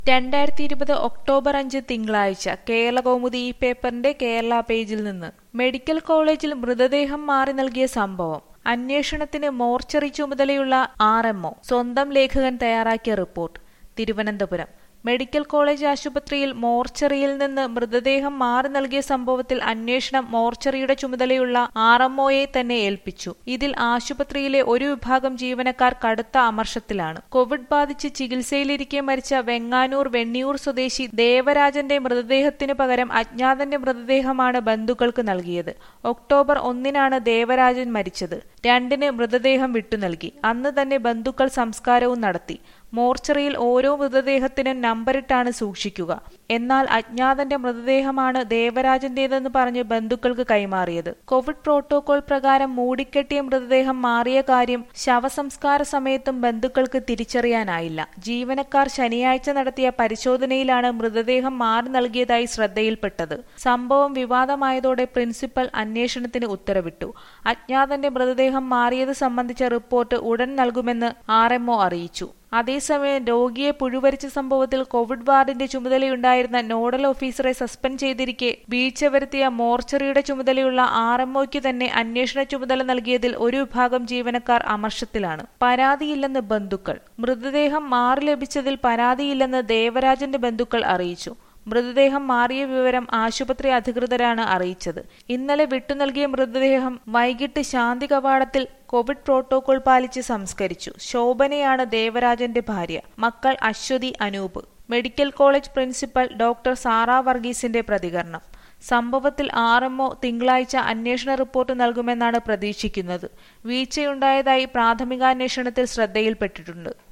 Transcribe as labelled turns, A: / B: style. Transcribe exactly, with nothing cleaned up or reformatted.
A: രണ്ടായിരത്തി ഇരുപത് ഒക്ടോബർ അഞ്ച് തിങ്കളാഴ്ച കേരളകൗമുദി ഈ പേപ്പറിന്റെ കേരള പേജിൽ നിന്ന് മെഡിക്കൽ കോളേജിൽ മൃതദേഹം മാറി നൽകിയ സംഭവം. അന്വേഷണത്തിന് മോർച്ചറി ചുമതലയുള്ള ആർ എം ഒ. സ്വന്തം ലേഖകൻ തയ്യാറാക്കിയ റിപ്പോർട്ട്. തിരുവനന്തപുരം മെഡിക്കൽ കോളേജ് ആശുപത്രിയിൽ മോർച്ചറിയിൽ നിന്ന് മൃതദേഹം മാറി നൽകിയ സംഭവത്തിൽ അന്വേഷണം മോർച്ചറിയുടെ ചുമതലയുള്ള ആർ എം ഒയെ തന്നെ ഏൽപ്പിച്ചു. ഇതിൽ ആശുപത്രിയിലെ ഒരു വിഭാഗം ജീവനക്കാർ കടുത്ത അമർഷത്തിലാണ്. കോവിഡ് ബാധിച്ച് ചികിത്സയിലിരിക്കെ മരിച്ച വെങ്ങാനൂർ വെണ്ണിയൂർ സ്വദേശി ദേവരാജന്റെ മൃതദേഹത്തിനു പകരം അജ്ഞാതന്റെ മൃതദേഹമാണ് ബന്ധുക്കൾക്ക് നൽകിയത്. ഒക്ടോബർ ഒന്നിനാണ് ദേവരാജൻ മരിച്ചത്. രണ്ടിന് മൃതദേഹം വിട്ടുനൽകി. അന്ന് തന്നെ ബന്ധുക്കൾ സംസ്കാരവും നടത്തി. മോർച്ചറിയിൽ ഓരോ മൃതദേഹത്തിനും നമ്പറിട്ടാണ് സൂക്ഷിക്കുക. എന്നാൽ അജ്ഞാതന്റെ മൃതദേഹമാണ് ദേവരാജന്റേതെന്ന് പറഞ്ഞ് ബന്ധുക്കൾക്ക് കൈമാറിയത്. കോവിഡ് പ്രോട്ടോകോൾ പ്രകാരം മൂടിക്കെട്ടിയ മൃതദേഹം മാറിയ കാര്യം ശവസംസ്കാര സമയത്തും ബന്ധുക്കൾക്ക് തിരിച്ചറിയാനായില്ല. ജീവനക്കാർ ശനിയാഴ്ച നടത്തിയ പരിശോധനയിലാണ് മൃതദേഹം മാറി നൽകിയതായി ശ്രദ്ധയിൽപ്പെട്ടത്. സംഭവം വിവാദമായതോടെ പ്രിൻസിപ്പൽ അന്വേഷണത്തിന് ഉത്തരവിട്ടു. അജ്ഞാതന്റെ മൃതദേഹം മാറിയത് സംബന്ധിച്ച റിപ്പോർട്ട് ഉടൻ നൽകുമെന്ന് ആർ എം ഒ അറിയിച്ചു. അതേസമയം രോഗിയെ പുഴുവരിച്ച സംഭവത്തിൽ കോവിഡ് വാർഡിന്റെ ചുമതലയുണ്ടായിരുന്ന നോഡൽ ഓഫീസറെ സസ്പെൻഡ് ചെയ്തിരിക്കെ വീഴ്ച വരുത്തിയ മോർച്ചറിയുടെ ചുമതലയുള്ള ആർ എം ഒയ്ക്ക് തന്നെ അന്വേഷണ ചുമതല നൽകിയതിൽ ഒരു വിഭാഗം ജീവനക്കാർ അമർഷത്തിലാണ്. പരാതിയില്ലെന്ന് ബന്ധുക്കൾ. മൃതദേഹം മാറി ലഭിച്ചതിൽ പരാതിയില്ലെന്ന് ദേവരാജന്റെ ബന്ധുക്കൾ അറിയിച്ചു. മൃതദേഹം മാറിയ വിവരം ആശുപത്രി അധികൃതരാണ് അറിയിച്ചത്. ഇന്നലെ വിട്ടുനൽകിയ മൃതദേഹം വൈകിട്ട് ശാന്തി കവാടത്തിൽ കോവിഡ് പ്രോട്ടോകോൾ പാലിച്ച് സംസ്കരിച്ചു. ശോഭനയാണ് ദേവരാജന്റെ ഭാര്യ. മക്കൾ Aswathy, Anoop. Medical college principal doctor Sara വർഗീസിന്റെ പ്രതികരണം. സംഭവത്തിൽ ആർ എം ഒ തിങ്കളാഴ്ച അന്വേഷണ റിപ്പോർട്ട് നൽകുമെന്നാണ് പ്രതീക്ഷിക്കുന്നത്. വീഴ്ചയുണ്ടായതായി പ്രാഥമികാന്വേഷണത്തിൽ ശ്രദ്ധയിൽപ്പെട്ടിട്ടുണ്ട്.